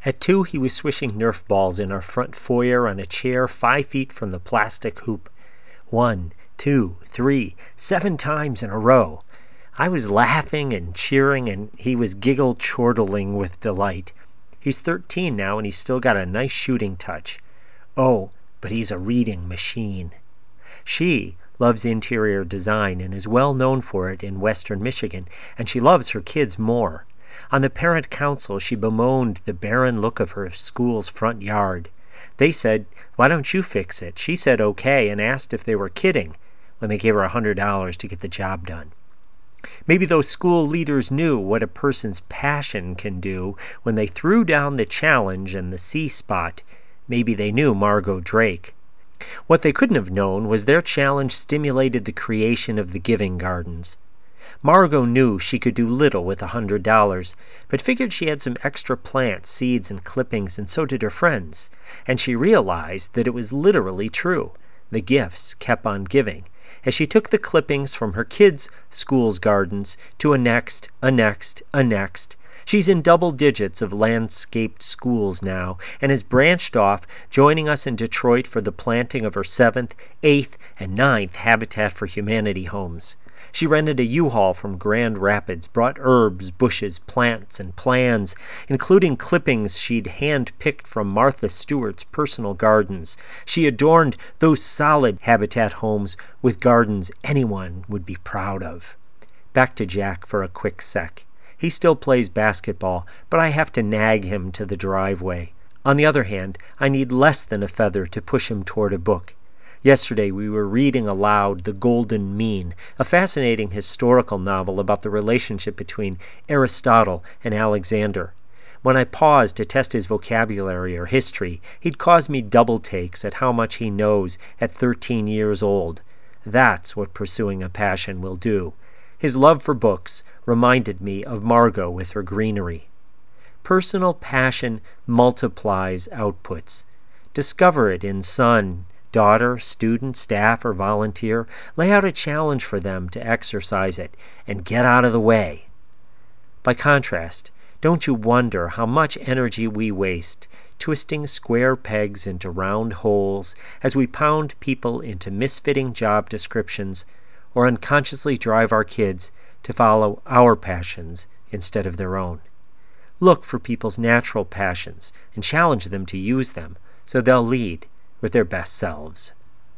At 2, he was swishing Nerf balls in our front foyer on a chair 5 feet from the plastic hoop. 1, 2, 3, 7 times in a row. I was laughing and cheering, and he was giggle-chortling with delight. He's 13 now, and he's still got a nice shooting touch. Oh, but he's a reading machine. She loves interior design and is well known for it in western Michigan, and she loves her kids more. On the parent council, she bemoaned the barren look of her school's front yard. They said, "Why don't you fix it?" She said okay and asked if they were kidding when they gave her $100 to get the job done. Maybe those school leaders knew what a person's passion can do when they threw down the challenge and the C-spot. Maybe they knew Margot Drake. What they couldn't have known was their challenge stimulated the creation of the Giving Gardens. Margot knew she could do little with $100, but figured she had some extra plants, seeds, and clippings, and so did her friends. And she realized that it was literally true. The gifts kept on giving, as she took the clippings from her kids' school's gardens to a next. She's in double digits of landscaped schools now, and has branched off, joining us in Detroit for the planting of her 7th, 8th, and 9th Habitat for Humanity homes. She rented a U-Haul from Grand Rapids, brought herbs, bushes, plants, and plans, including clippings she'd hand-picked from Martha Stewart's personal gardens. She adorned those solid Habitat homes with gardens anyone would be proud of. Back to Jack for a quick sec. He still plays basketball, but I have to nag him to the driveway. On the other hand, I need less than a feather to push him toward a book. Yesterday we were reading aloud The Golden Mean, a fascinating historical novel about the relationship between Aristotle and Alexander. When I paused to test his vocabulary or history, he'd cause me double takes at how much he knows at 13 years old. That's what pursuing a passion will do. His love for books reminded me of Margot with her greenery. Personal passion multiplies outputs. Discover it in son, daughter, student, staff, or volunteer. Lay out a challenge for them to exercise it, and get out of the way. By contrast, don't you wonder how much energy we waste twisting square pegs into round holes as we pound people into misfitting job descriptions, or unconsciously drive our kids to follow our passions instead of their own? Look for people's natural passions and challenge them to use them so they'll lead with their best selves.